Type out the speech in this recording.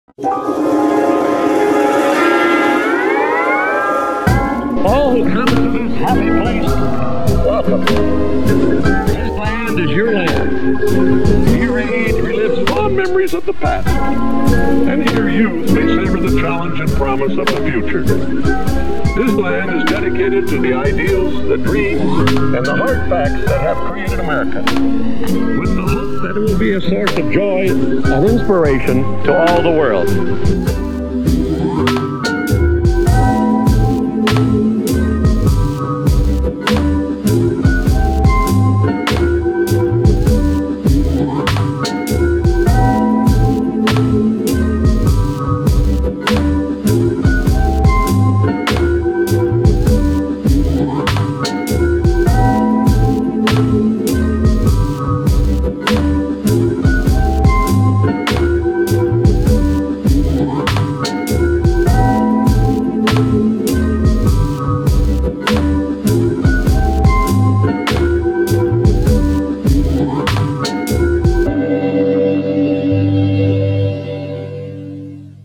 All who come to this happy place, welcome. This land is your land. Your age relives fond memories of the past, and your youth may savor the challenge and promise of the future. This land is dedicated to the ideals, the dreams, and the hard facts that have created America, with the hope that it will be a source of joy and inspiration to all the world.